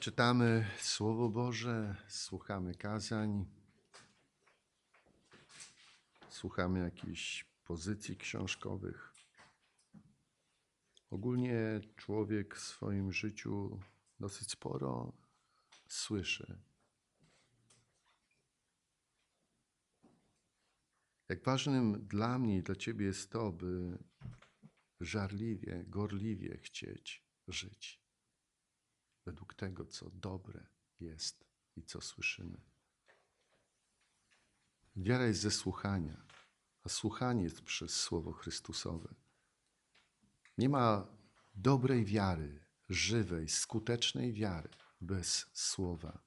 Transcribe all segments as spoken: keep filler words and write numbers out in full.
Czytamy Słowo Boże, słuchamy kazań, słuchamy jakichś pozycji książkowych. Ogólnie człowiek w swoim życiu dosyć sporo słyszy. Jak ważnym dla mnie i dla Ciebie jest to, by żarliwie, gorliwie chcieć żyć według tego, co dobre jest i co słyszymy. Wiara jest ze słuchania, a słuchanie jest przez Słowo Chrystusowe. Nie ma dobrej wiary, żywej, skutecznej wiary bez Słowa.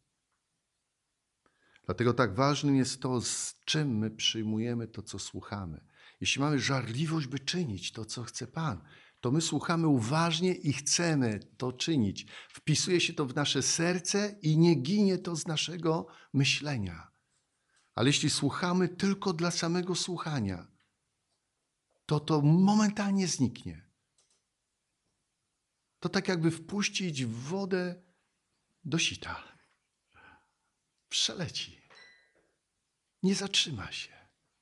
Dlatego tak ważnym jest to, z czym my przyjmujemy to, co słuchamy. Jeśli mamy żarliwość, by czynić to, co chce Pan, to my słuchamy uważnie i chcemy to czynić. Wpisuje się to w nasze serce i nie ginie to z naszego myślenia. Ale jeśli słuchamy tylko dla samego słuchania, to to momentalnie zniknie. To tak jakby wpuścić wodę do sita. Przeleci. Nie zatrzyma się.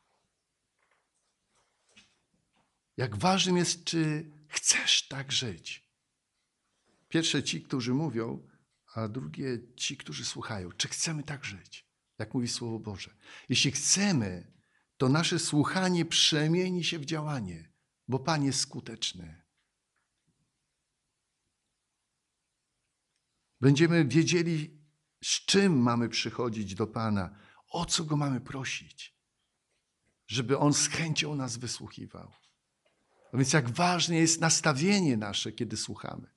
Jak ważnym jest, czy chcesz tak żyć. Pierwsze ci, którzy mówią, a drugie ci, którzy słuchają. Czy chcemy tak żyć? Jak mówi Słowo Boże. Jeśli chcemy, to nasze słuchanie przemieni się w działanie, bo Pan jest skuteczny. Będziemy wiedzieli, z czym mamy przychodzić do Pana, o co Go mamy prosić, żeby On z chęcią nas wysłuchiwał. A więc jak ważne jest nastawienie nasze, kiedy słuchamy.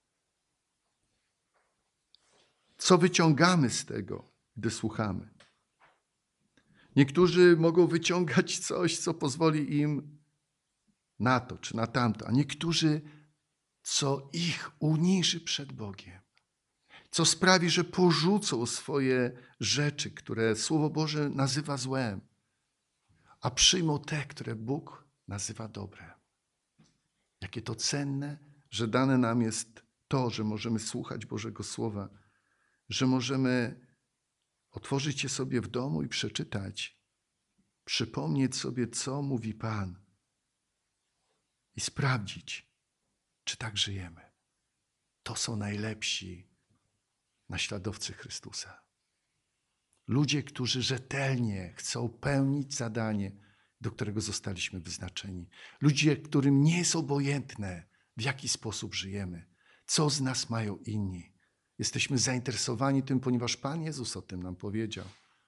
Co wyciągamy z tego, gdy słuchamy? Niektórzy mogą wyciągać coś, co pozwoli im na to czy na tamto, a niektórzy, co ich uniży przed Bogiem. Co sprawi, że porzucą swoje rzeczy, które Słowo Boże nazywa złem, a przyjmą te, które Bóg nazywa dobre. Jakie to cenne, że dane nam jest to, że możemy słuchać Bożego Słowa, że możemy otworzyć je sobie w domu i przeczytać, przypomnieć sobie, co mówi Pan i sprawdzić, czy tak żyjemy. To są najlepsi naśladowcy Chrystusa. Ludzie, którzy rzetelnie chcą pełnić zadanie, do którego zostaliśmy wyznaczeni. Ludzie, którym nie jest obojętne, w jaki sposób żyjemy, co z nas mają inni. Jesteśmy zainteresowani tym, ponieważ Pan Jezus o tym nam powiedział.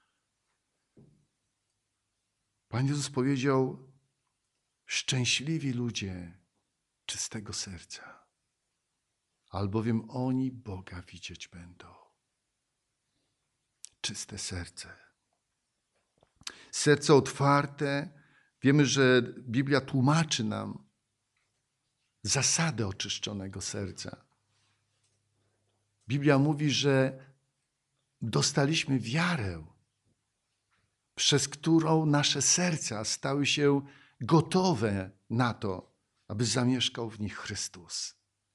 Pan Jezus powiedział, szczęśliwi ludzie czystego serca, albowiem oni Boga widzieć będą. Czyste serce. Serce otwarte. Wiemy, że Biblia tłumaczy nam zasady oczyszczonego serca. Biblia mówi, że dostaliśmy wiarę, przez którą nasze serca stały się gotowe na to, aby zamieszkał w nich Chrystus.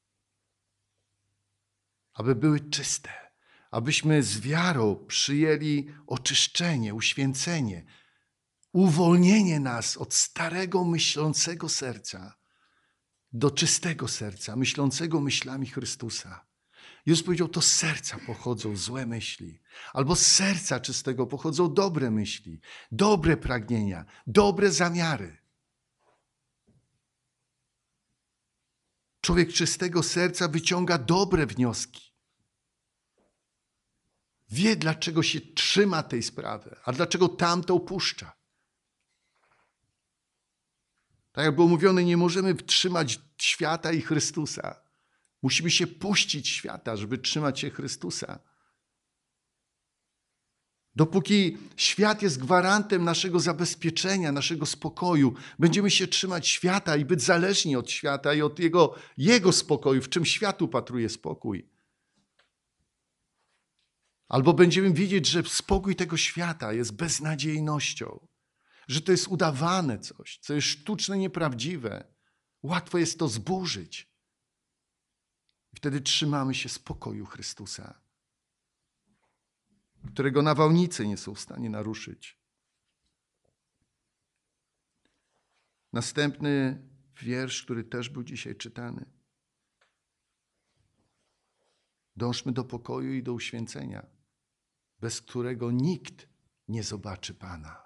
Aby były czyste, abyśmy z wiarą przyjęli oczyszczenie, uświęcenie, uwolnienie nas od starego, myślącego serca do czystego serca, myślącego myślami Chrystusa. Jezus powiedział, to z serca pochodzą złe myśli, albo z serca czystego pochodzą dobre myśli, dobre pragnienia, dobre zamiary. Człowiek czystego serca wyciąga dobre wnioski. Wie, dlaczego się trzyma tej sprawy, a dlaczego tamto opuszcza. Tak jak było mówione, nie możemy trzymać świata i Chrystusa. Musimy się puścić świata, żeby trzymać się Chrystusa. Dopóki świat jest gwarantem naszego zabezpieczenia, naszego spokoju, będziemy się trzymać świata i być zależni od świata i od jego, jego spokoju, w czym świat upatruje spokój. Albo będziemy widzieć, że spokój tego świata jest beznadziejnością, że to jest udawane coś, co jest sztuczne, nieprawdziwe. Łatwo jest to zburzyć. Wtedy trzymamy się spokoju Chrystusa, którego nawałnice nie są w stanie naruszyć. Następny wiersz, który też był dzisiaj czytany. Dążmy do pokoju i do uświęcenia, bez którego nikt nie zobaczy Pana.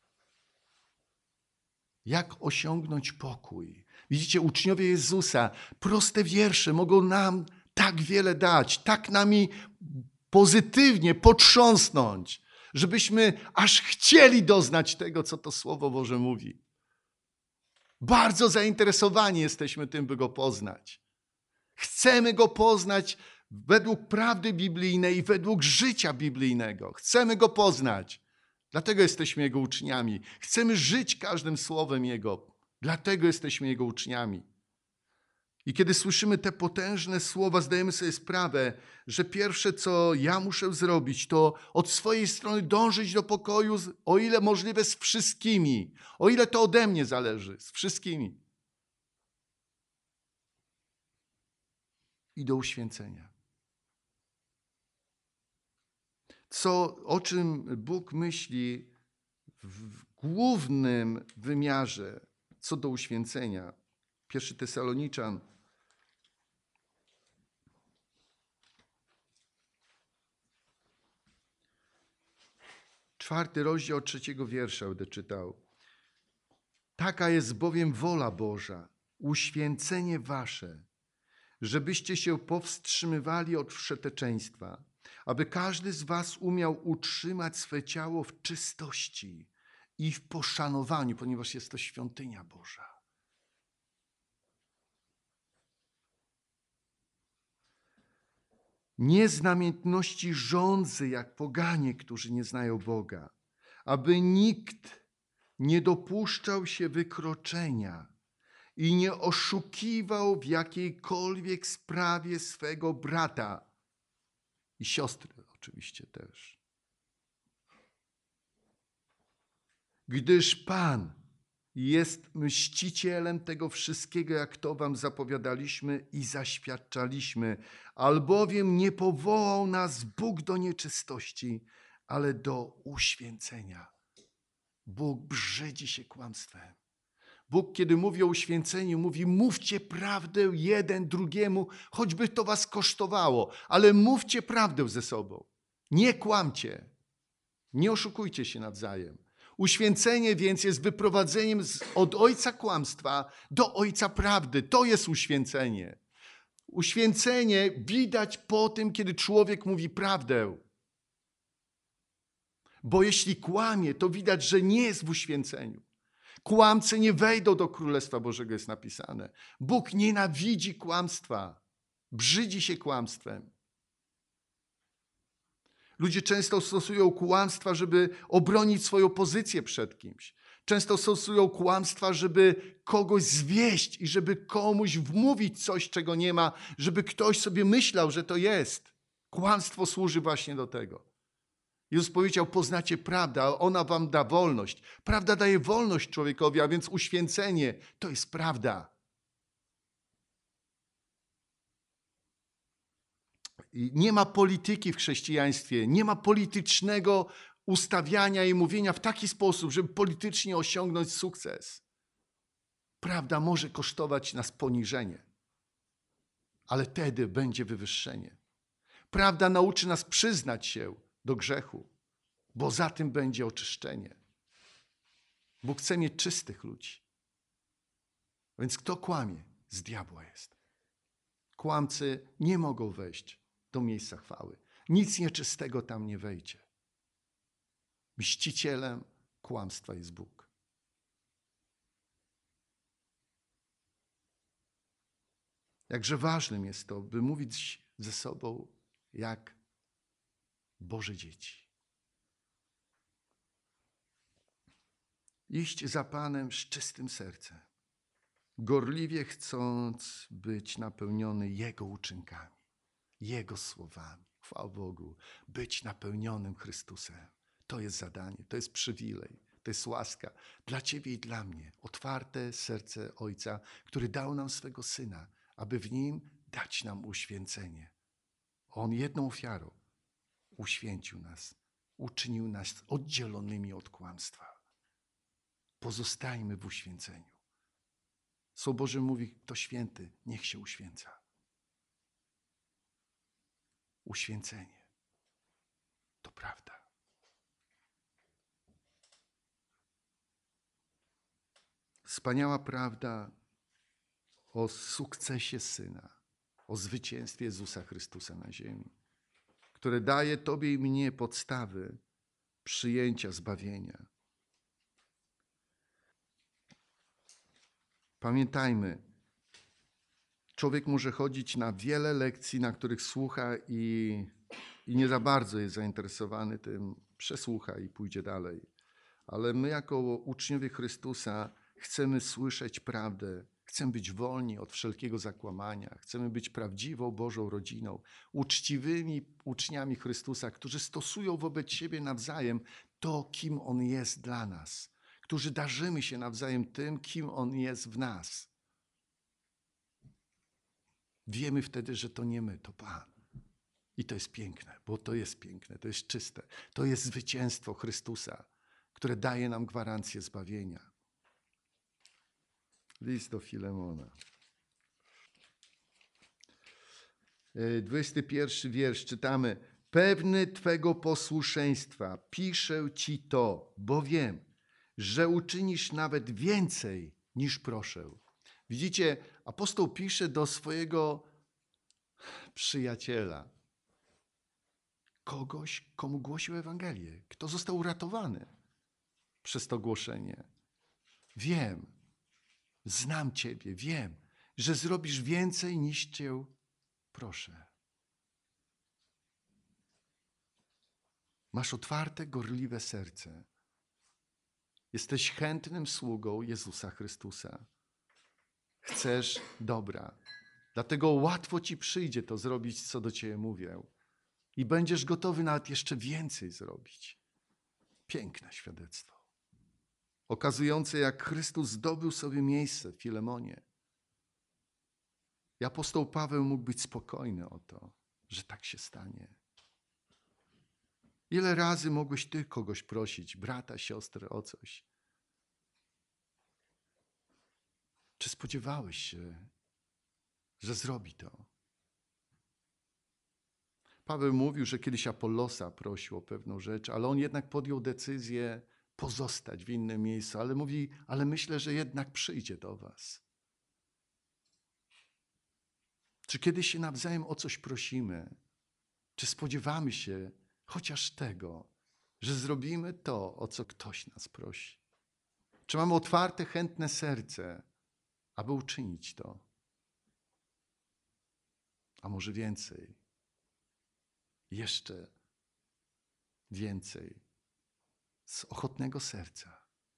Jak osiągnąć pokój? Widzicie, uczniowie Jezusa, proste wiersze mogą nam tak wiele dać, tak nami pozytywnie potrząsnąć, żebyśmy aż chcieli doznać tego, co to Słowo Boże mówi. Bardzo zainteresowani jesteśmy tym, by Go poznać. Chcemy Go poznać według prawdy biblijnej i według życia biblijnego. Chcemy Go poznać. Dlatego jesteśmy Jego uczniami. Chcemy żyć każdym słowem Jego. Dlatego jesteśmy Jego uczniami. I kiedy słyszymy te potężne słowa, zdajemy sobie sprawę, że pierwsze, co ja muszę zrobić, to od swojej strony dążyć do pokoju, o ile możliwe z wszystkimi. O ile to ode mnie zależy, z wszystkimi. I do uświęcenia. Co, o czym Bóg myśli w głównym wymiarze co do uświęcenia. Pierwszy Tesaloniczan, czwarty rozdział trzeciego wiersza będę czytał. Taka jest bowiem wola Boża, uświęcenie wasze, żebyście się powstrzymywali od wszeteczeństwa, aby każdy z was umiał utrzymać swe ciało w czystości i w poszanowaniu, ponieważ jest to świątynia Boża. Nie z namiętności żądzy, jak poganie, którzy nie znają Boga, aby nikt nie dopuszczał się wykroczenia i nie oszukiwał w jakiejkolwiek sprawie swego brata i siostry oczywiście też. Gdyż Pan jest mścicielem tego wszystkiego, jak to wam zapowiadaliśmy i zaświadczaliśmy, albowiem nie powołał nas Bóg do nieczystości, ale do uświęcenia. Bóg brzydzi się kłamstwem. Bóg, kiedy mówi o uświęceniu, mówi: mówcie prawdę jeden drugiemu, choćby to was kosztowało, ale mówcie prawdę ze sobą. Nie kłamcie, nie oszukujcie się nawzajem. Uświęcenie więc jest wyprowadzeniem z, od ojca kłamstwa do ojca prawdy. To jest uświęcenie. Uświęcenie widać po tym, kiedy człowiek mówi prawdę. Bo jeśli kłamie, to widać, że nie jest w uświęceniu. Kłamcy nie wejdą do Królestwa Bożego, jest napisane. Bóg nienawidzi kłamstwa. Brzydzi się kłamstwem. Ludzie często stosują kłamstwa, żeby obronić swoją pozycję przed kimś. Często stosują kłamstwa, żeby kogoś zwieść i żeby komuś wmówić coś, czego nie ma, żeby ktoś sobie myślał, że to jest. Kłamstwo służy właśnie do tego. Jezus powiedział: poznacie prawdę, a ona wam da wolność. Prawda daje wolność człowiekowi, a więc uświęcenie to jest prawda. I nie ma polityki w chrześcijaństwie, nie ma politycznego ustawiania i mówienia w taki sposób, żeby politycznie osiągnąć sukces. Prawda może kosztować nas poniżenie, ale wtedy będzie wywyższenie. Prawda nauczy nas przyznać się do grzechu, bo za tym będzie oczyszczenie. Bóg chce mieć czystych ludzi. Więc kto kłamie, z diabła jest. Kłamcy nie mogą wejść do miejsca chwały. Nic nieczystego tam nie wejdzie. Mścicielem kłamstwa jest Bóg. Jakże ważnym jest to, by mówić ze sobą jak Boże dzieci. Iść za Panem z czystym sercem, gorliwie chcąc być napełniony Jego uczynkami, Jego słowami. Chwała Bogu, być napełnionym Chrystusem. To jest zadanie, to jest przywilej, to jest łaska dla Ciebie i dla mnie. Otwarte serce Ojca, który dał nam swego Syna, aby w Nim dać nam uświęcenie. On jedną ofiarą uświęcił nas, uczynił nas oddzielonymi od kłamstwa. Pozostajmy w uświęceniu. Słowo Boże mówi, kto święty, niech się uświęca. Uświęcenie to prawda. Wspaniała prawda o sukcesie Syna, o zwycięstwie Jezusa Chrystusa na ziemi, które daje Tobie i mnie podstawy przyjęcia zbawienia. Pamiętajmy, człowiek może chodzić na wiele lekcji, na których słucha i, i nie za bardzo jest zainteresowany tym, przesłucha i pójdzie dalej. Ale my jako uczniowie Chrystusa chcemy słyszeć prawdę, chcemy być wolni od wszelkiego zakłamania, chcemy być prawdziwą Bożą rodziną, uczciwymi uczniami Chrystusa, którzy stosują wobec siebie nawzajem to, kim On jest dla nas, którzy darzymy się nawzajem tym, kim On jest w nas. Wiemy wtedy, że to nie my, to Pan. I to jest piękne, bo to jest piękne, to jest czyste. To jest zwycięstwo Chrystusa, które daje nam gwarancję zbawienia. List do Filemona. dwudziesty pierwszy wiersz czytamy. Pewny Twego posłuszeństwa piszę Ci to, bo wiem, że uczynisz nawet więcej niż proszę. Widzicie, apostoł pisze do swojego przyjaciela. Kogoś, komu głosił Ewangelię. Kto został uratowany przez to głoszenie. Wiem, znam Ciebie, wiem, że zrobisz więcej niż Cię proszę. Masz otwarte, gorliwe serce. Jesteś chętnym sługą Jezusa Chrystusa. Chcesz dobra. Dlatego łatwo Ci przyjdzie to zrobić, co do Ciebie mówię. I będziesz gotowy nawet jeszcze więcej zrobić. Piękne świadectwo. Okazujące, jak Chrystus zdobył sobie miejsce w Filemonie. I apostoł Paweł mógł być spokojny o to, że tak się stanie. Ile razy mogłeś Ty kogoś prosić, brata, siostrę, o coś? Czy spodziewałeś się, że zrobi to? Paweł mówił, że kiedyś Apollosa prosił o pewną rzecz, ale on jednak podjął decyzję pozostać w innym miejscu. Ale mówi, ale myślę, że jednak przyjdzie do was. Czy kiedyś się nawzajem o coś prosimy? Czy spodziewamy się chociaż tego, że zrobimy to, o co ktoś nas prosi? Czy mamy otwarte, chętne serce, aby uczynić to? A może więcej? Jeszcze więcej z ochotnego serca.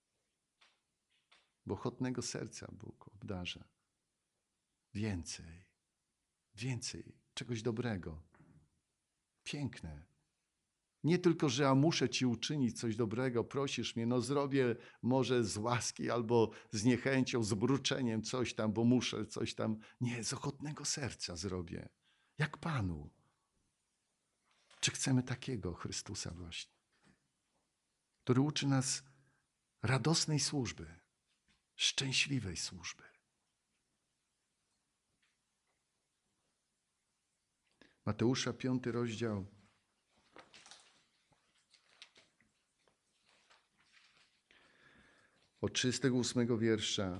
Bo ochotnego serca Bóg obdarza. Więcej, więcej czegoś dobrego. Piękne. Nie tylko, że ja muszę Ci uczynić coś dobrego, prosisz mnie, no zrobię może z łaski albo z niechęcią, z bruczeniem coś tam, bo muszę coś tam. Nie, z ochotnego serca zrobię. Jak Panu. Czy chcemy takiego Chrystusa właśnie, który uczy nas radosnej służby, szczęśliwej służby? Mateusza, piąty rozdział. Od trzydziestego ósmego wiersza.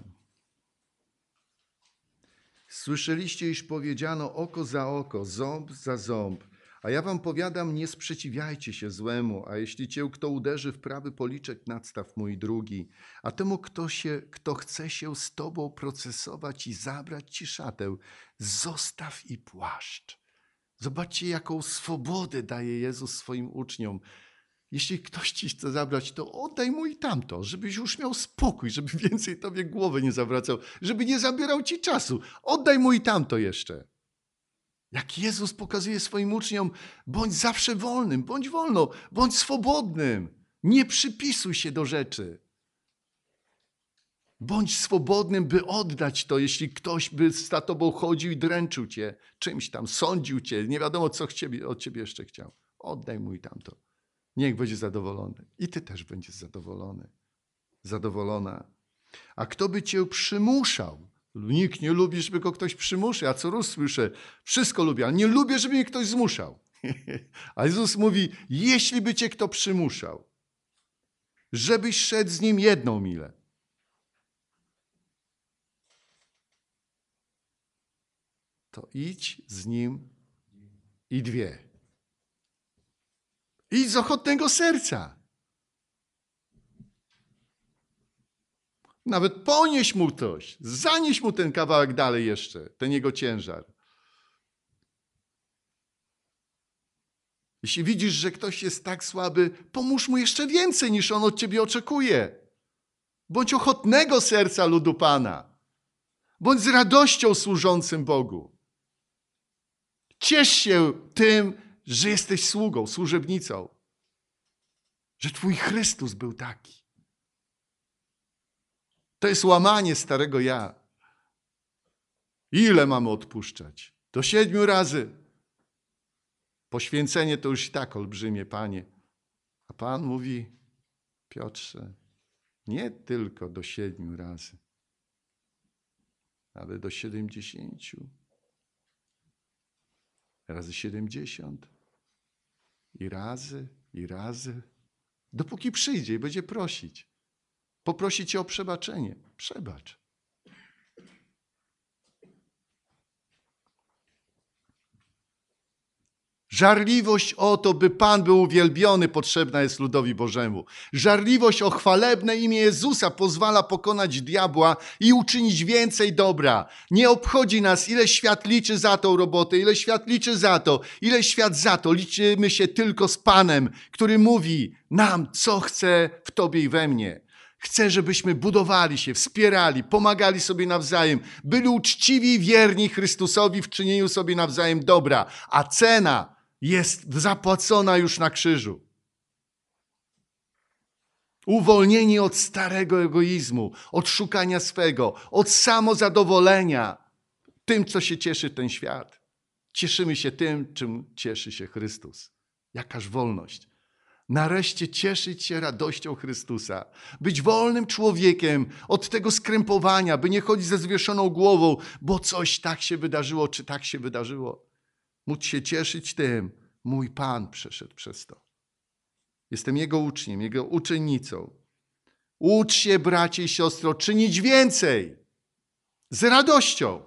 Słyszeliście, iż powiedziano oko za oko, ząb za ząb. A ja wam powiadam, nie sprzeciwiajcie się złemu, a jeśli cię kto uderzy w prawy policzek, nadstaw mój drugi. A temu, kto, się, kto chce się z tobą procesować i zabrać ci szatę, zostaw i płaszcz. Zobaczcie, jaką swobodę daje Jezus swoim uczniom. Jeśli ktoś ci chce zabrać, to oddaj mu i tamto, żebyś już miał spokój, żeby więcej tobie głowy nie zawracał, żeby nie zabierał ci czasu. Oddaj mu i tamto jeszcze. Jak Jezus pokazuje swoim uczniom, bądź zawsze wolnym, bądź wolno, bądź swobodnym. Nie przypisuj się do rzeczy. Bądź swobodnym, by oddać to, jeśli ktoś by za tobą chodził i dręczył cię czymś tam, sądził cię, nie wiadomo, co ciebie, od ciebie jeszcze chciał. Oddaj mu i tamto. Niech będzie zadowolony. I ty też będziesz zadowolony. Zadowolona. A kto by cię przymuszał? Nikt nie lubi, żeby go ktoś przymuszał. A co roz słyszę? Wszystko lubię, ale nie lubię, żeby mnie ktoś zmuszał. A Jezus mówi, jeśli by cię kto przymuszał, żebyś szedł z nim jedną milę. To idź z nim i dwie. Idź z ochotnego serca. Nawet ponieś mu coś, zanieś mu ten kawałek dalej jeszcze, ten jego ciężar. Jeśli widzisz, że ktoś jest tak słaby, pomóż mu jeszcze więcej, niż on od ciebie oczekuje. Bądź ochotnego serca ludu Pana. Bądź z radością służącym Bogu. Ciesz się tym, że jesteś sługą, służebnicą. Że twój Chrystus był taki. To jest łamanie starego ja. Ile mamy odpuszczać? Do siedmiu razy. Poświęcenie to już i tak olbrzymie, Panie. A Pan mówi, Piotrze, nie tylko do siedmiu razy, ale do siedemdziesięciu. Razy siedemdziesiąt. I razy, i razy. Dopóki przyjdzie i będzie prosić. Poprosi cię o przebaczenie. Przebacz. Żarliwość o to, by Pan był uwielbiony, potrzebna jest ludowi Bożemu. Żarliwość o chwalebne imię Jezusa pozwala pokonać diabła i uczynić więcej dobra. Nie obchodzi nas, ile świat liczy za tą robotę, ile świat liczy za to, ile świat za to. Liczymy się tylko z Panem, który mówi nam, co chce w Tobie i we mnie. Chcę, żebyśmy budowali się, wspierali, pomagali sobie nawzajem, byli uczciwi i wierni Chrystusowi w czynieniu sobie nawzajem dobra, a cena jest zapłacona już na krzyżu. Uwolnieni od starego egoizmu, od szukania swego, od samozadowolenia tym, co się cieszy ten świat. Cieszymy się tym, czym cieszy się Chrystus. Jakaż wolność. Nareszcie cieszyć się radością Chrystusa. Być wolnym człowiekiem od tego skrępowania, by nie chodzić ze zwieszoną głową, bo coś tak się wydarzyło, czy tak się wydarzyło. Móc się cieszyć tym, mój Pan przeszedł przez to. Jestem Jego uczniem, Jego uczennicą. Ucz się, bracie i siostro, czynić więcej. Z radością.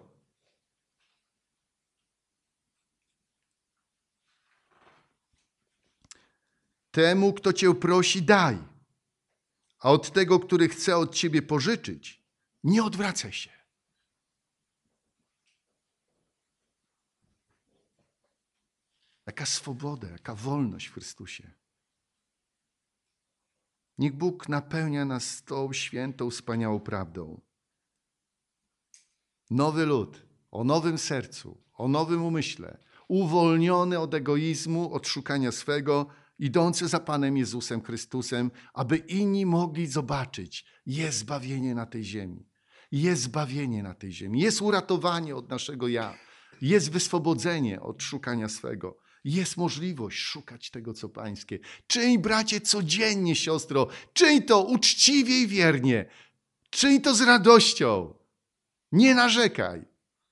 Temu, kto cię prosi, daj. A od tego, który chce od ciebie pożyczyć, nie odwracaj się. Jaka swoboda, jaka wolność w Chrystusie. Niech Bóg napełnia nas tą świętą, wspaniałą prawdą. Nowy lud, o nowym sercu, o nowym umyśle, uwolniony od egoizmu, od szukania swego, idący za Panem Jezusem Chrystusem, aby inni mogli zobaczyć, jest zbawienie na tej ziemi. Jest zbawienie na tej ziemi. Jest uratowanie od naszego ja. Jest wyswobodzenie od szukania swego. Jest możliwość szukać tego, co pańskie. Czyń, bracie, codziennie, siostro. Czyń to uczciwie i wiernie. Czyń to z radością. Nie narzekaj.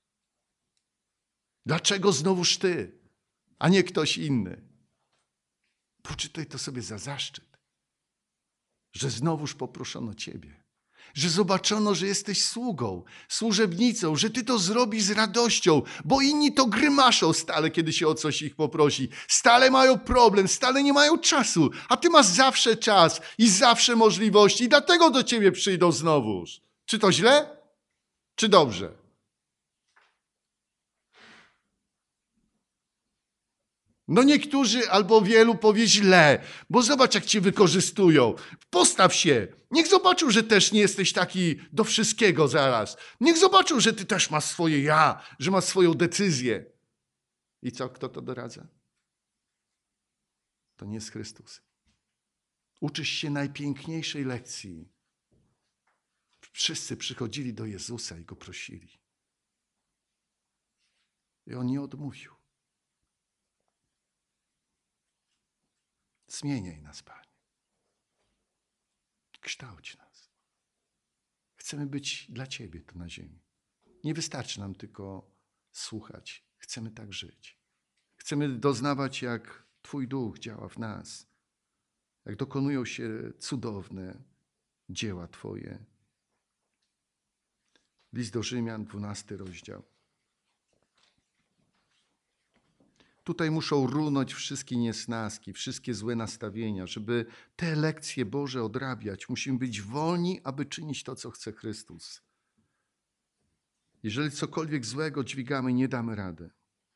Dlaczego znowuż ty, a nie ktoś inny? Poczytaj to sobie za zaszczyt, że znowuż poproszono ciebie, że zobaczono, że jesteś sługą, służebnicą, że ty to zrobisz z radością, bo inni to grymaszą stale, kiedy się o coś ich poprosi. Stale mają problem, stale nie mają czasu, a ty masz zawsze czas i zawsze możliwości i dlatego do ciebie przyjdą znowuż. Czy to źle? Czy dobrze? No niektórzy albo wielu powie źle, bo zobacz, jak cię wykorzystują. Postaw się. Niech zobaczą, że też nie jesteś taki do wszystkiego zaraz. Niech zobaczą, że ty też masz swoje ja, że masz swoją decyzję. I co? Kto to doradza? To nie jest Chrystus. Uczysz się najpiękniejszej lekcji Wszyscy przychodzili do Jezusa i Go prosili. I On nie odmówił. Zmieniaj nas, Panie. Kształć nas. Chcemy być dla Ciebie tu na ziemi. Nie wystarczy nam tylko słuchać. Chcemy tak żyć. Chcemy doznawać, jak Twój Duch działa w nas. Jak dokonują się cudowne dzieła Twoje. List do Rzymian, dwunasty rozdział. Tutaj muszą runąć wszystkie niesnaski, wszystkie złe nastawienia. Żeby te lekcje Boże odrabiać, musimy być wolni, aby czynić to, co chce Chrystus. Jeżeli cokolwiek złego dźwigamy, nie damy rady.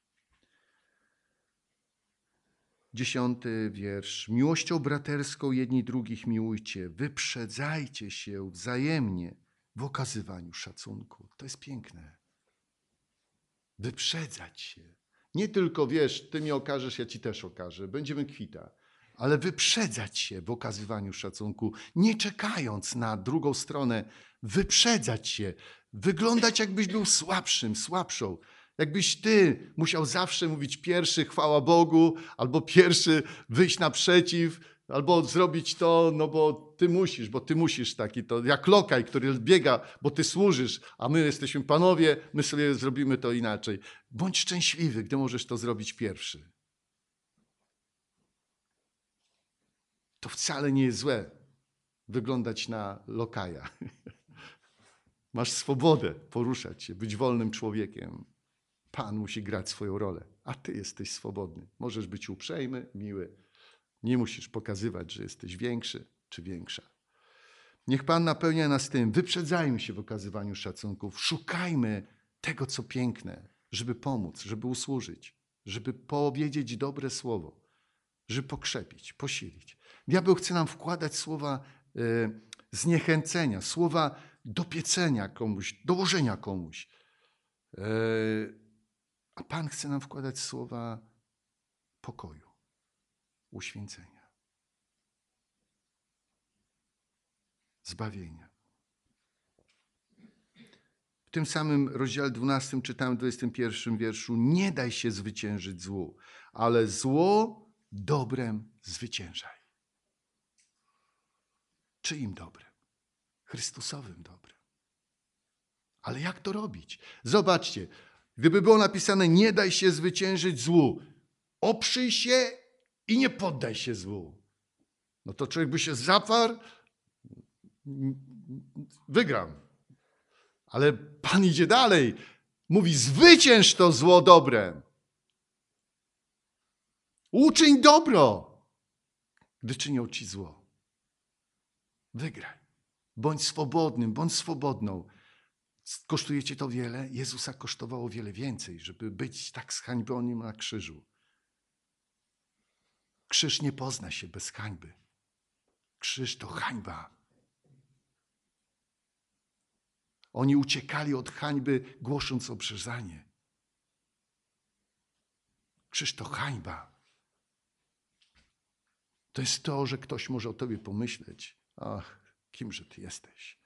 Dziesiąty wiersz. Miłością braterską jedni drugich miłujcie. Wyprzedzajcie się wzajemnie w okazywaniu szacunku. To jest piękne. Wyprzedzać się. Nie tylko, wiesz, ty mi okażesz, ja ci też okażę. Będziemy kwita. Ale wyprzedzać się w okazywaniu szacunku, nie czekając na drugą stronę. Wyprzedzać się. Wyglądać, jakbyś był słabszym, słabszą. Jakbyś ty musiał zawsze mówić pierwszy, chwała Bogu, albo pierwszy wyjść naprzeciw, albo zrobić to, no bo ty musisz, bo ty musisz taki to, jak lokaj, który biega, bo ty służysz, a my jesteśmy panowie, my sobie zrobimy to inaczej. Bądź szczęśliwy, gdy możesz to zrobić pierwszy. To wcale nie jest złe wyglądać na lokaja. Masz swobodę poruszać się, być wolnym człowiekiem. Pan musi grać swoją rolę, a ty jesteś swobodny. Możesz być uprzejmy, miły. Nie musisz pokazywać, że jesteś większy czy większa. Niech Pan napełnia nas tym. Wyprzedzajmy się w okazywaniu szacunków. Szukajmy tego, co piękne, żeby pomóc, żeby usłużyć, żeby powiedzieć dobre słowo, żeby pokrzepić, posilić. Diabeł chce nam wkładać słowa y, zniechęcenia, słowa dopiecenia komuś, dołożenia komuś. Y, A Pan chce nam wkładać słowa pokoju, uświęcenia, zbawienia. W tym samym rozdziale dwunastym czytamy w dwudziestym pierwszym wierszu: nie daj się zwyciężyć złu, ale zło dobrem zwyciężaj. Czyim dobrem? Chrystusowym dobrem. Ale jak to robić? Zobaczcie. Gdyby było napisane, nie daj się zwyciężyć złu, oprzyj się i nie poddaj się złu, no to człowiek by się zaparł, wygram. Ale Pan idzie dalej. Mówi, zwycięż to zło dobrem. Uczyń dobro, gdy czynią ci zło. Wygraj. Bądź swobodnym, bądź swobodną. Kosztuje cię to wiele? Jezusa kosztowało wiele więcej, żeby być tak zhańbionym na krzyżu. Krzyż nie pozna się bez hańby. Krzyż to hańba. Oni uciekali od hańby, głosząc obrzezanie. Krzyż to hańba. To jest to, że ktoś może o tobie pomyśleć. Ach, kimże ty jesteś?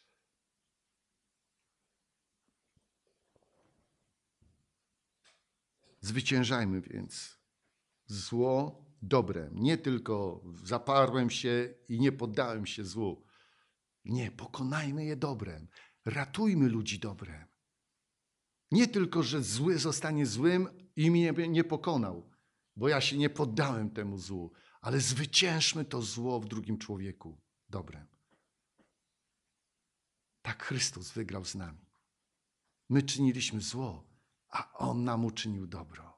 Zwyciężajmy więc zło dobrem. Nie tylko zaparłem się i nie poddałem się złu. Nie, pokonajmy je dobrem. Ratujmy ludzi dobrem. Nie tylko, że zły zostanie złym i mnie nie pokonał, bo ja się nie poddałem temu złu, ale zwyciężmy to zło w drugim człowieku dobrem. Tak Chrystus wygrał z nami. My czyniliśmy zło, a On nam uczynił dobro.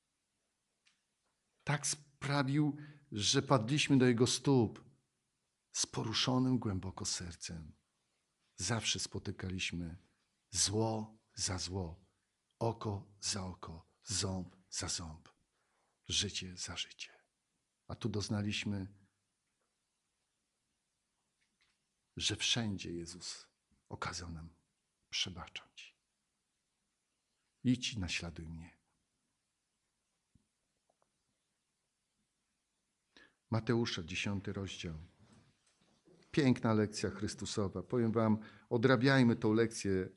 Tak sprawił, że padliśmy do Jego stóp z poruszonym głęboko sercem. Zawsze spotykaliśmy zło za zło, oko za oko, ząb za ząb, życie za życie. A tu doznaliśmy, że wszędzie Jezus okazał nam przebaczać. Idź i naśladuj mnie. Mateusza, dziesiąty rozdział. Piękna lekcja Chrystusowa. Powiem wam, odrabiajmy tą lekcję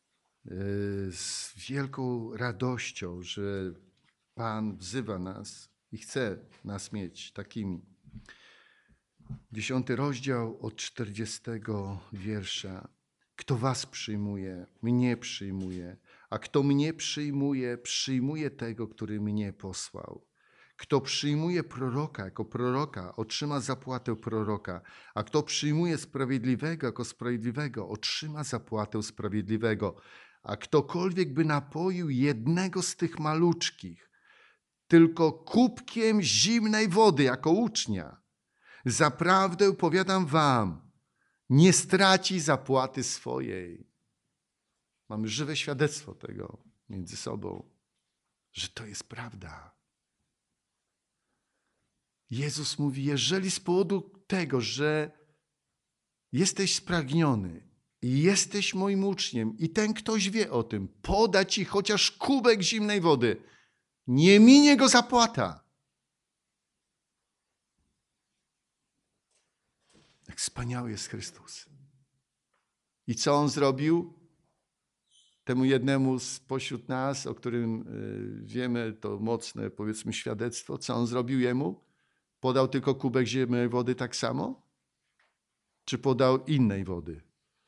z wielką radością, że Pan wzywa nas i chce nas mieć takimi. Dziesiąty rozdział od czterdziestego wiersza. Kto was przyjmuje, mnie przyjmuje, a kto mnie przyjmuje, przyjmuje tego, który mnie posłał. Kto przyjmuje proroka jako proroka, otrzyma zapłatę proroka, a kto przyjmuje sprawiedliwego jako sprawiedliwego, otrzyma zapłatę sprawiedliwego. A ktokolwiek by napoił jednego z tych maluczkich tylko kubkiem zimnej wody jako ucznia, zaprawdę powiadam wam, nie straci zapłaty swojej. Mamy żywe świadectwo tego między sobą, że to jest prawda. Jezus mówi, jeżeli z powodu tego, że jesteś spragniony i jesteś moim uczniem i ten ktoś wie o tym, poda ci chociaż kubek zimnej wody, nie minie go zapłata. Jak wspaniały jest Chrystus. I co On zrobił? Temu jednemu spośród nas, o którym wiemy to mocne, powiedzmy, świadectwo, co On zrobił jemu? Podał tylko kubek zimnej wody tak samo? Czy podał innej wody?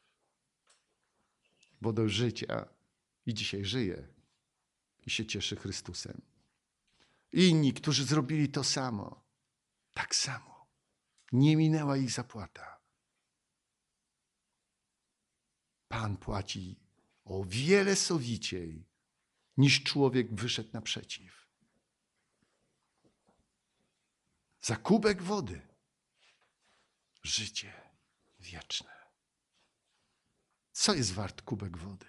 Wodę życia. I dzisiaj żyje. I się cieszy Chrystusem. Inni, którzy zrobili to samo. Tak samo. Nie minęła ich zapłata. Pan płaci o wiele sowiciej, niż człowiek wyszedł naprzeciw. Za kubek wody życie wieczne. Co jest wart kubek wody?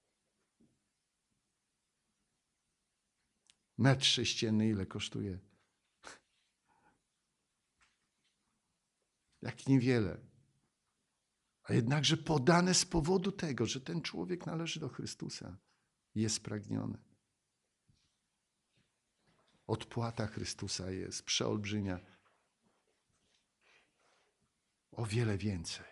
Metr sześcienny ile kosztuje? Jak niewiele. A jednakże podane z powodu tego, że ten człowiek należy do Chrystusa, jest spragniony. Odpłata Chrystusa jest przeolbrzymia. O wiele więcej.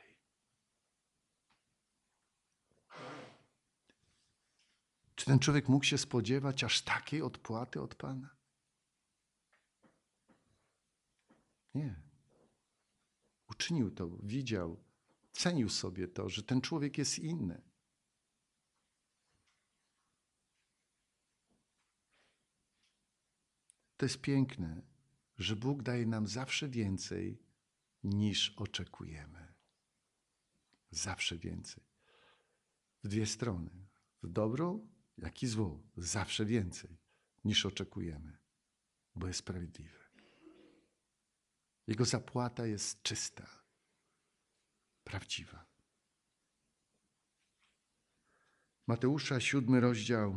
Czy ten człowiek mógł się spodziewać aż takiej odpłaty od Pana? Nie. Uczynił to, widział, cenił sobie to, że ten człowiek jest inny. To jest piękne, że Bóg daje nam zawsze więcej, niż oczekujemy. Zawsze więcej. W dwie strony. W dobrą, jak i złą. Zawsze więcej, niż oczekujemy. Bo jest sprawiedliwy. Jego zapłata jest czysta. Prawdziwa. Mateusza, siódmy rozdział.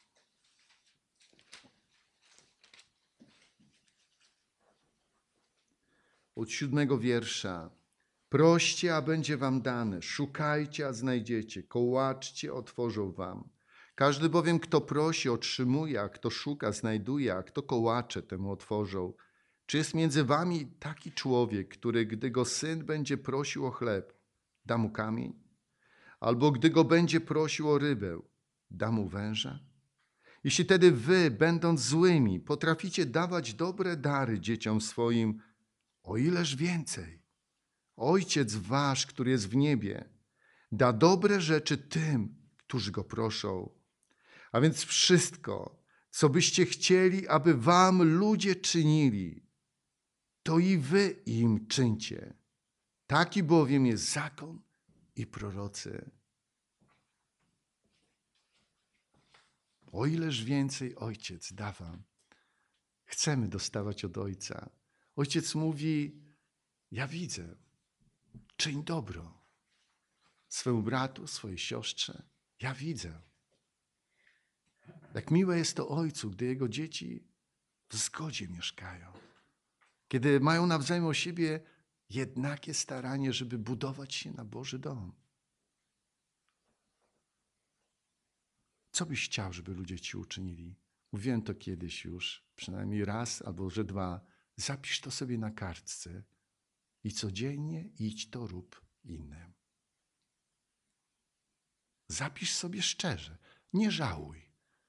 Od siódmego wiersza. Proście, a będzie wam dane. Szukajcie, a znajdziecie. Kołaczcie, otworzą wam. Każdy bowiem, kto prosi, otrzymuje, a kto szuka, znajduje, a kto kołacze, temu otworzą. Czy jest między wami taki człowiek, który, gdy go syn będzie prosił o chleb, da mu kamień? Albo gdy go będzie prosił o rybę, da mu węża? Jeśli tedy wy, będąc złymi, potraficie dawać dobre dary dzieciom swoim, o ileż więcej Ojciec wasz, który jest w niebie, da dobre rzeczy tym, którzy go proszą. A więc wszystko, co byście chcieli, aby wam ludzie czynili, to i wy im czyńcie. Taki bowiem jest zakon i prorocy. O ileż więcej Ojciec da wam. Chcemy dostawać od Ojca. Ojciec mówi, ja widzę, czyń dobro swemu bratu, swojej siostrze. Ja widzę. Jak miłe jest to Ojcu, gdy Jego dzieci w zgodzie mieszkają. Kiedy mają nawzajem o siebie jednakie staranie, żeby budować się na Boży dom. Co byś chciał, żeby ludzie ci uczynili? Mówiłem to kiedyś już, przynajmniej raz albo że dwa. Zapisz to sobie na kartce I codziennie idź to rób innym. Zapisz sobie szczerze. Nie żałuj.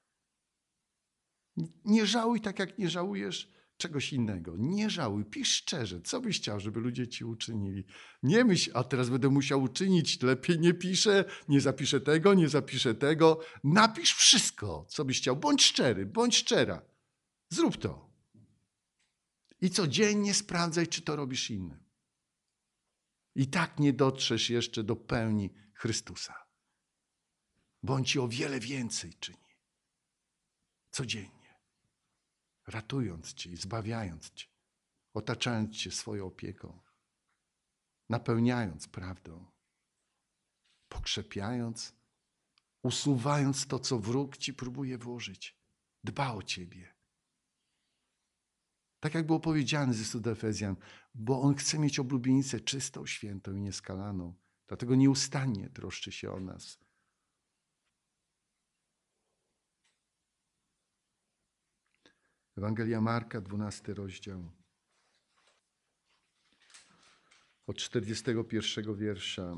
Nie żałuj tak, jak nie żałujesz czegoś innego. Nie żałuj. Pisz szczerze. Co byś chciał, żeby ludzie ci uczynili? Nie myśl, a teraz będę musiał uczynić. Lepiej nie piszę, nie zapiszę tego, nie zapiszę tego. Napisz wszystko, co byś chciał. Bądź szczery, bądź szczera. Zrób to. I codziennie sprawdzaj, czy to robisz innym. I tak nie dotrzesz jeszcze do pełni Chrystusa. Bo On ci o wiele więcej czyni. Codziennie. Ratując cię i zbawiając cię. Otaczając cię swoją opieką. Napełniając prawdą. Pokrzepiając. Usuwając to, co wróg ci próbuje włożyć. Dba o ciebie. Tak jak było powiedziane z listu do Efezjan, bo On chce mieć oblubienicę czystą, świętą i nieskalaną. Dlatego nieustannie troszczy się o nas. Ewangelia Marka, dwunasty rozdział. Od czterdziestego pierwszego wiersza.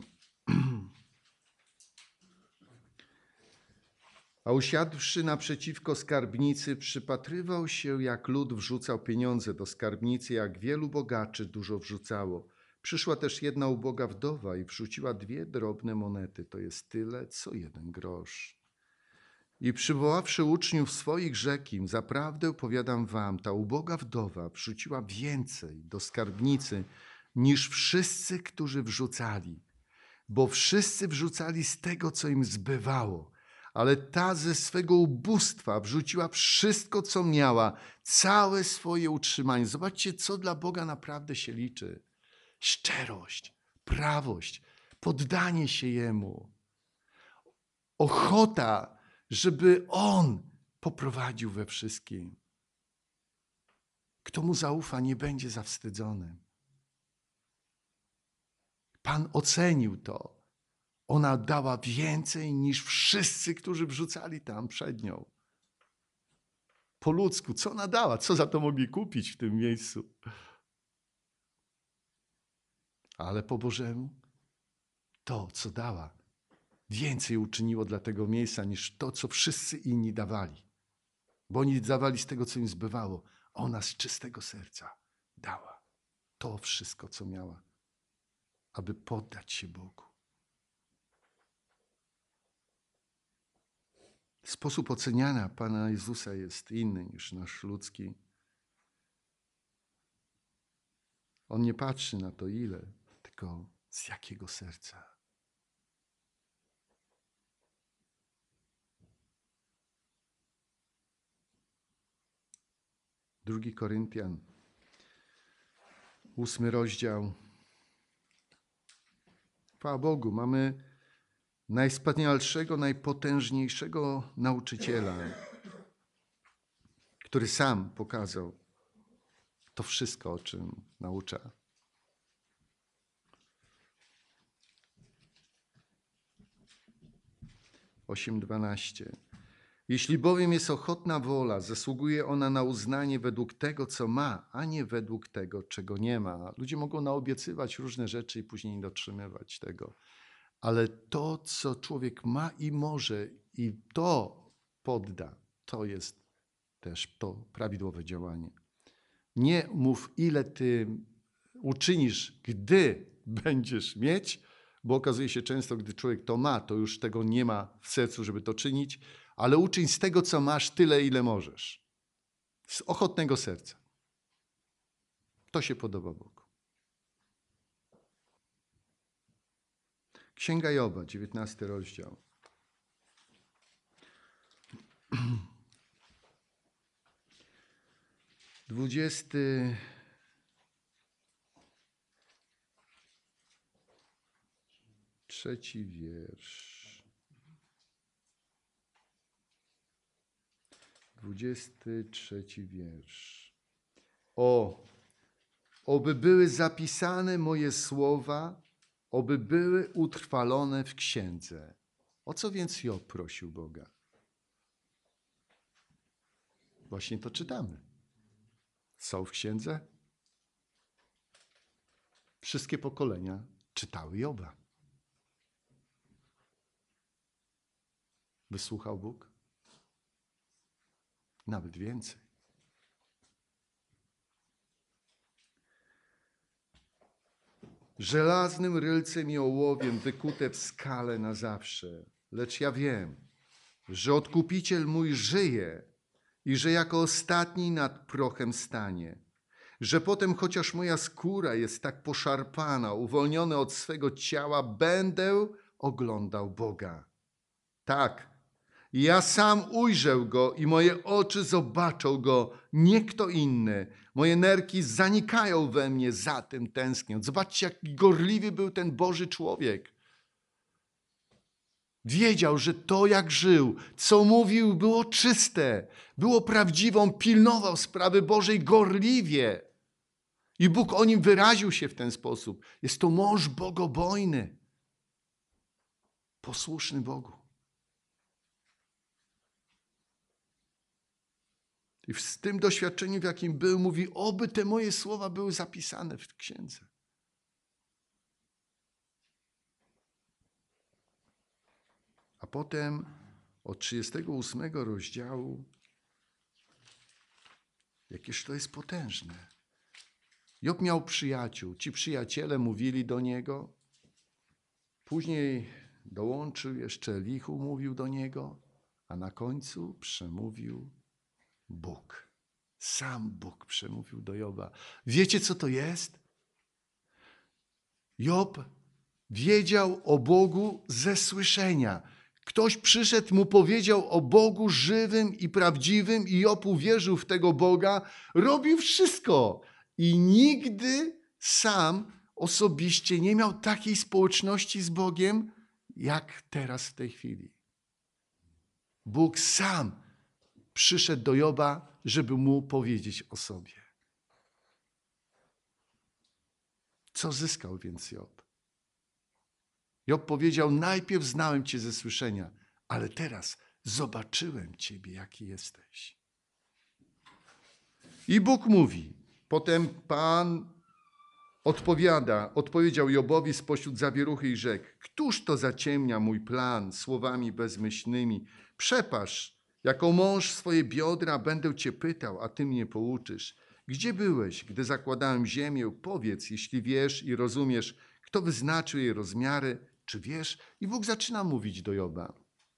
A usiadłszy naprzeciwko skarbnicy, przypatrywał się, jak lud wrzucał pieniądze do skarbnicy, jak wielu bogaczy dużo wrzucało. Przyszła też jedna uboga wdowa i wrzuciła dwie drobne monety, to jest tyle, co jeden grosz. I przywoławszy uczniów swoich, rzekł im: zaprawdę powiadam wam, ta uboga wdowa wrzuciła więcej do skarbnicy niż wszyscy, którzy wrzucali. Bo wszyscy wrzucali z tego, co im zbywało. Ale ta ze swego ubóstwa wrzuciła wszystko, co miała, całe swoje utrzymanie. Zobaczcie, co dla Boga naprawdę się liczy. Szczerość, prawość, poddanie się Jemu. Ochota, żeby On poprowadził we wszystkim. Kto Mu zaufa, nie będzie zawstydzony. Pan ocenił to. Ona dała więcej niż wszyscy, którzy wrzucali tam przed nią. Po ludzku, co ona dała? Co za to mogli kupić w tym miejscu? Ale po Bożemu to, co dała, więcej uczyniło dla tego miejsca niż to, co wszyscy inni dawali. Bo oni dawali z tego, co im zbywało. Ona z czystego serca dała to wszystko, co miała, aby poddać się Bogu. Sposób oceniania Pana Jezusa jest inny niż nasz ludzki. On nie patrzy na to ile, tylko z jakiego serca. Drugi Koryntian, ósmy rozdział. Chwała Bogu, mamy najwspanialszego, najpotężniejszego nauczyciela, który sam pokazał to wszystko, o czym naucza. osiem dwanaście. Jeśli bowiem jest ochotna wola, zasługuje ona na uznanie według tego, co ma, a nie według tego, czego nie ma. Ludzie mogą naobiecywać różne rzeczy i później nie dotrzymywać tego. Ale to, co człowiek ma i może, i to podda, to jest też to prawidłowe działanie. Nie mów, ile ty uczynisz, gdy będziesz mieć, bo okazuje się często, gdy człowiek to ma, to już tego nie ma w sercu, żeby to czynić, ale uczyń z tego, co masz, tyle, ile możesz. Z ochotnego serca. To się podoba Bogu. Księga Joba, dziewiętnasty rozdział. Dwudziesty trzeci wiersz. Dwudziesty trzeci wiersz. O, oby były zapisane moje słowa, oby były utrwalone w księdze. O co więc Job prosił Boga? Właśnie to czytamy. Są w księdze? Wszystkie pokolenia czytały Joba. Wysłuchał Bóg? Nawet więcej. Żelaznym rylcem i ołowiem wykute w skale na zawsze. Lecz ja wiem, że Odkupiciel mój żyje i że jako ostatni nad prochem stanie. Że potem, chociaż moja skóra jest tak poszarpana, uwolniony od swego ciała, będę oglądał Boga. Tak, ja sam ujrzę Go i moje oczy zobaczą Go, nie kto inny. Moje nerki zanikają we mnie za tym tęskniąc. Zobaczcie, jak gorliwy był ten Boży człowiek. Wiedział, że to, jak żył, co mówił, było czyste, było prawdziwą, pilnował sprawy Bożej gorliwie. I Bóg o nim wyraził się w ten sposób. Jest to mąż bogobojny, posłuszny Bogu. I z tym doświadczeniem, w jakim był, mówi, oby te moje słowa były zapisane w księdze. A potem od trzydziestego ósmego rozdziału, jakież to jest potężne. Job miał przyjaciół. Ci przyjaciele mówili do niego. Później dołączył jeszcze Elihu, mówił do niego. A na końcu przemówił Bóg. Sam Bóg przemówił do Joba. Wiecie, co to jest? Job wiedział o Bogu ze słyszenia. Ktoś przyszedł, mu powiedział o Bogu żywym i prawdziwym i Job uwierzył w tego Boga. Robił wszystko. I nigdy sam osobiście nie miał takiej społeczności z Bogiem, jak teraz w tej chwili. Bóg sam przyszedł do Joba, żeby mu powiedzieć o sobie. Co zyskał więc Job? Job powiedział, najpierw znałem Cię ze słyszenia, ale teraz zobaczyłem Ciebie, jaki jesteś. I Bóg mówi, potem Pan odpowiada, odpowiedział Jobowi spośród zawieruchy i rzek, któż to zaciemnia mój plan słowami bezmyślnymi? Przepasz, jako mąż swoje biodra będę Cię pytał, a Ty mnie pouczysz. Gdzie byłeś, gdy zakładałem ziemię? Powiedz, jeśli wiesz i rozumiesz, kto wyznaczył jej rozmiary, czy wiesz? I Bóg zaczyna mówić do Joba.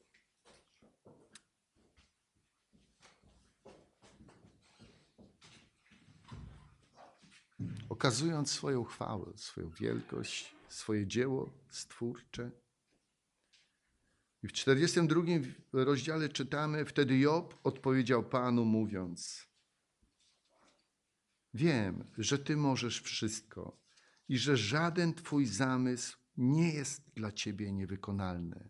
Okazując swoją chwałę, swoją wielkość, swoje dzieło stwórcze. I w czterdziestym drugim rozdziale czytamy, wtedy Job odpowiedział Panu mówiąc, wiem, że Ty możesz wszystko i że żaden Twój zamysł nie jest dla Ciebie niewykonalny.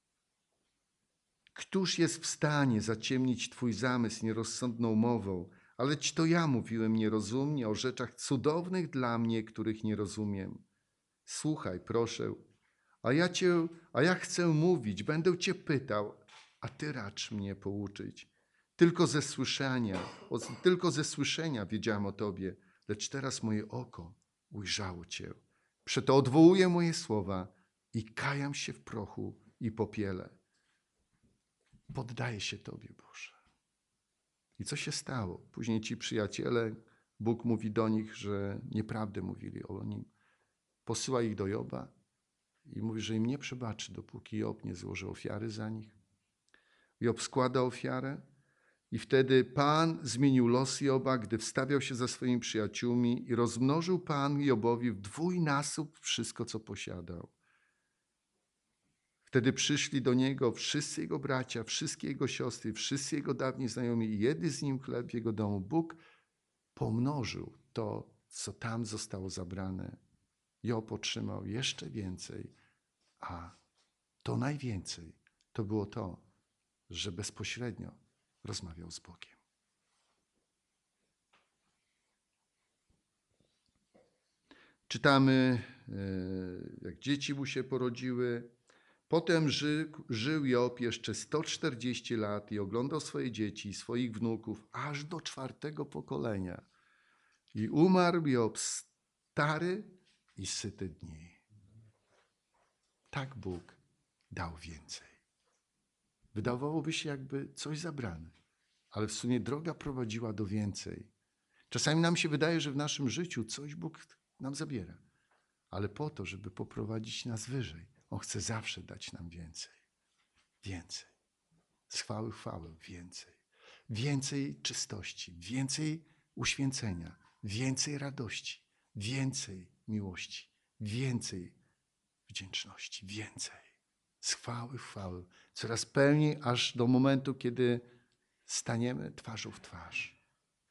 Któż jest w stanie zaciemnić Twój zamysł nierozsądną mową? Aleć to ja mówiłem nierozumnie o rzeczach cudownych dla mnie, których nie rozumiem. Słuchaj, proszę, a ja cię, a ja chcę mówić, będę Cię pytał, a Ty racz mnie pouczyć. Tylko ze słyszenia, tylko ze słyszenia wiedziałem o Tobie, lecz teraz moje oko ujrzało Cię. Przeto odwołuję moje słowa i kajam się w prochu i popiele. Poddaję się Tobie, Boże. I co się stało? Później ci przyjaciele, Bóg mówi do nich, że nieprawdę mówili o nim. Posyła ich do Joba i mówi, że im nie przebaczy, dopóki Job nie złoży ofiary za nich. Job składa ofiarę i wtedy Pan zmienił los Joba, gdy wstawiał się za swoimi przyjaciółmi i rozmnożył Pan Jobowi w dwójnasób wszystko, co posiadał. Wtedy przyszli do niego wszyscy jego bracia, wszystkie jego siostry, wszyscy jego dawni znajomi i jedli z nim chleb w jego domu. Bóg pomnożył to, co tam zostało zabrane. Job otrzymał jeszcze więcej, a to najwięcej to było to, że bezpośrednio rozmawiał z Bogiem. Czytamy, jak dzieci mu się porodziły. Potem żył, żył Job jeszcze sto czterdzieści lat i oglądał swoje dzieci i swoich wnuków aż do czwartego pokolenia. I umarł Job stary i syte dni. Tak Bóg dał więcej. Wydawałoby się, jakby coś zabrane, ale w sumie droga prowadziła do więcej. Czasami nam się wydaje, że w naszym życiu coś Bóg nam zabiera, ale po to, żeby poprowadzić nas wyżej. On chce zawsze dać nam więcej. Więcej. Z chwały w chwałę więcej. Więcej czystości, więcej uświęcenia, więcej radości, więcej miłości, więcej wdzięczności, więcej. Z chwały w chwałę. Coraz pełniej, aż do momentu, kiedy staniemy twarzą w twarz.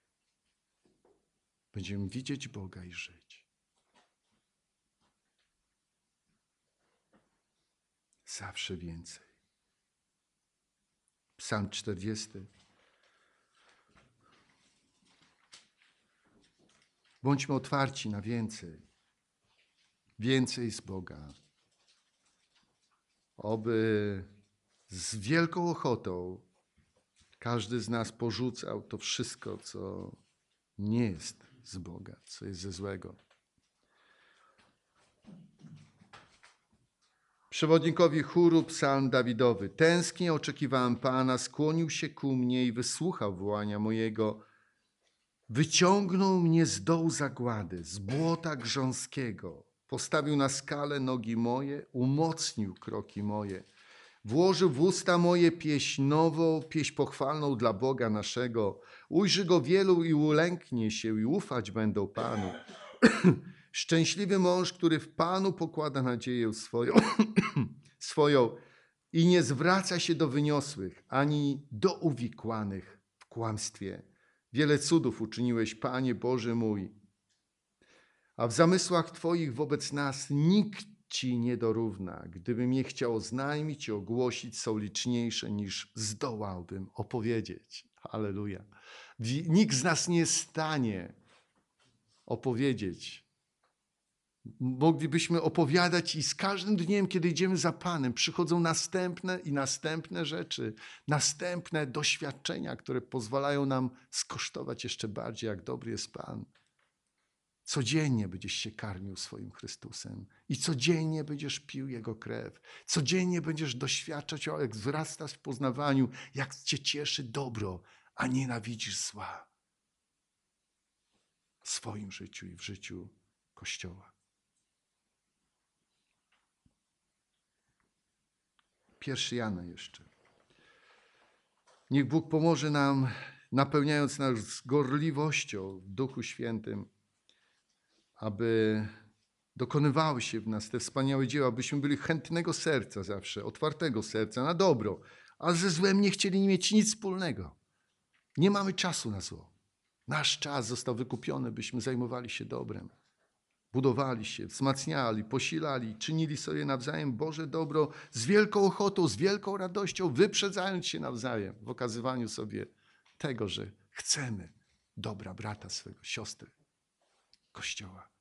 Będziemy widzieć Boga i żyć. Zawsze więcej. Psalm czterdziesty. Bądźmy otwarci na więcej. Więcej z Boga. Oby z wielką ochotą każdy z nas porzucał to wszystko, co nie jest z Boga, co jest ze złego. Przewodnikowi chóru psalm Dawidowy. Tęsknię oczekiwałem Pana, skłonił się ku mnie i wysłuchał wołania mojego. Wyciągnął mnie z dołu zagłady, z błota grząskiego. Postawił na skalę nogi moje, umocnił kroki moje. Włożył w usta moje pieśń nową, pieśń pochwalną dla Boga naszego. Ujrzy Go wielu i ulęknie się i ufać będą Panu. Szczęśliwy mąż, który w Panu pokłada nadzieję swoją, swoją i nie zwraca się do wyniosłych, ani do uwikłanych w kłamstwie. Wiele cudów uczyniłeś, Panie Boże mój, a w zamysłach Twoich wobec nas nikt Ci nie dorówna. Gdybym je chciał oznajmić i ogłosić, są liczniejsze niż zdołałbym opowiedzieć. Halleluja. Nikt z nas nie jest w stanie opowiedzieć. Moglibyśmy opowiadać i z każdym dniem, kiedy idziemy za Panem, przychodzą następne i następne rzeczy, następne doświadczenia, które pozwalają nam skosztować jeszcze bardziej, jak dobry jest Pan. Codziennie będziesz się karmił swoim Chrystusem i codziennie będziesz pił Jego krew. Codziennie będziesz doświadczać, jak wzrastasz w poznawaniu, jak Cię cieszy dobro, a nienawidzisz zła w swoim życiu i w życiu Kościoła. Pierwszy Jana jeszcze. Niech Bóg pomoże nam, napełniając nas gorliwością w Duchu Świętym, aby dokonywały się w nas te wspaniałe dzieła, abyśmy byli chętnego serca zawsze, otwartego serca na dobro, a ze złem nie chcieli mieć nic wspólnego. Nie mamy czasu na zło. Nasz czas został wykupiony, byśmy zajmowali się dobrem. Budowali się, wzmacniali, posilali, czynili sobie nawzajem Boże dobro z wielką ochotą, z wielką radością, wyprzedzając się nawzajem w okazywaniu sobie tego, że chcemy dobra brata swego, siostry, Kościoła.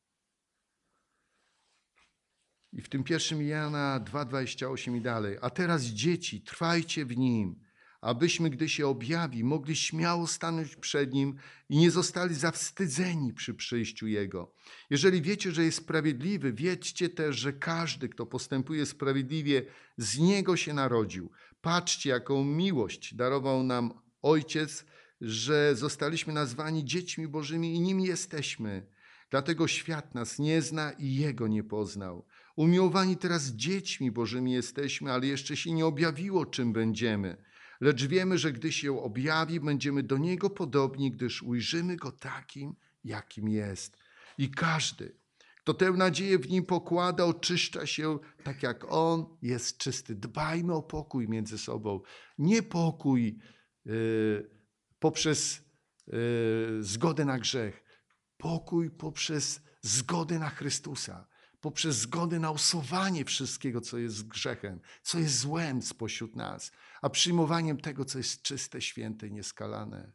I w tym pierwszym Jana dwa, dwadzieścia osiem i dalej. A teraz dzieci, trwajcie w Nim, abyśmy, gdy się objawi, mogli śmiało stanąć przed Nim i nie zostali zawstydzeni przy przyjściu Jego. Jeżeli wiecie, że jest sprawiedliwy, wiedzcie też, że każdy, kto postępuje sprawiedliwie, z Niego się narodził. Patrzcie, jaką miłość darował nam Ojciec, że zostaliśmy nazwani dziećmi Bożymi i nimi jesteśmy. Dlatego świat nas nie zna i Jego nie poznał. Umiłowani teraz dziećmi Bożymi jesteśmy, ale jeszcze się nie objawiło, czym będziemy. Lecz wiemy, że gdy się objawi, będziemy do Niego podobni, gdyż ujrzymy Go takim, jakim jest. I każdy, kto tę nadzieję w Nim pokłada, oczyszcza się tak, jak On jest czysty. Dbajmy o pokój między sobą. Nie pokój yy, poprzez yy, zgodę na grzech. Pokój poprzez zgodę na Chrystusa. Poprzez zgodę na usuwanie wszystkiego, co jest grzechem, co jest złem spośród nas, a przyjmowaniem tego, co jest czyste, święte i nieskalane.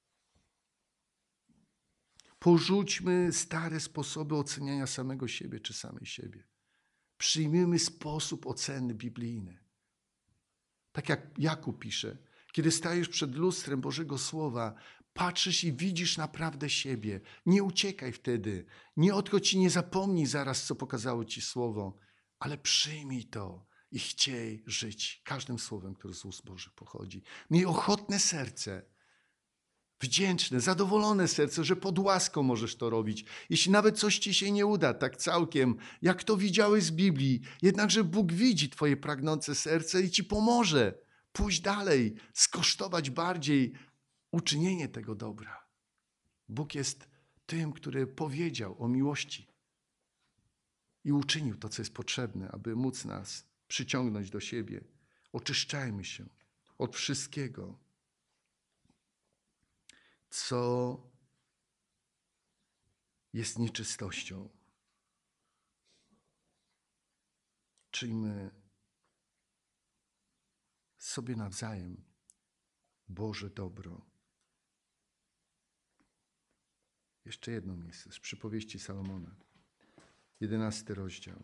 Porzućmy stare sposoby oceniania samego siebie czy samej siebie. Przyjmijmy sposób oceny biblijny. Tak jak Jakub pisze, kiedy stajesz przed lustrem Bożego Słowa, Patrzysz i widzisz naprawdę siebie. Nie uciekaj wtedy. Nie odchodź i nie zapomnij zaraz, co pokazało ci słowo, ale przyjmij to i chciej żyć każdym słowem, które z ust Bożych pochodzi. Miej ochotne serce, wdzięczne, zadowolone serce, że pod łaską możesz to robić. Jeśli nawet coś ci się nie uda, tak całkiem, jak to widziałeś z Biblii, jednakże Bóg widzi twoje pragnące serce i ci pomoże pójść dalej, skosztować bardziej uczynienie tego dobra. Bóg jest tym, który powiedział o miłości i uczynił to, co jest potrzebne, aby móc nas przyciągnąć do siebie. Oczyszczajmy się od wszystkiego, co jest nieczystością. Czyjmy sobie nawzajem Boże dobro. Jeszcze jedno miejsce z przypowieści Salomona. Jedenasty rozdział.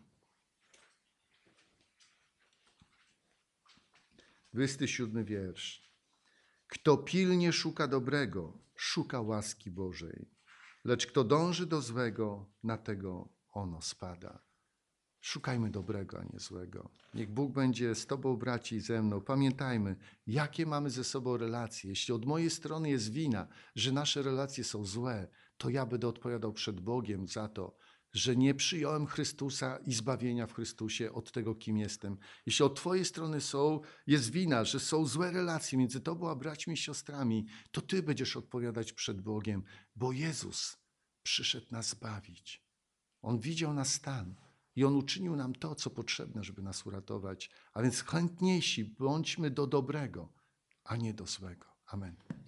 Dwudziesty siódmy wiersz. Kto pilnie szuka dobrego, szuka łaski Bożej, lecz kto dąży do złego, na tego ono spada. Szukajmy dobrego, a nie złego. Niech Bóg będzie z tobą, braci, i ze mną. Pamiętajmy, jakie mamy ze sobą relacje. Jeśli od mojej strony jest wina, że nasze relacje są złe, to ja będę odpowiadał przed Bogiem za to, że nie przyjąłem Chrystusa i zbawienia w Chrystusie od tego, kim jestem. Jeśli od twojej strony są, jest wina, że są złe relacje między tobą a braćmi i siostrami, to ty będziesz odpowiadać przed Bogiem, bo Jezus przyszedł nas zbawić. On widział nasz stan i On uczynił nam to, co potrzebne, żeby nas uratować. A więc chętniejsi bądźmy do dobrego, a nie do złego. Amen.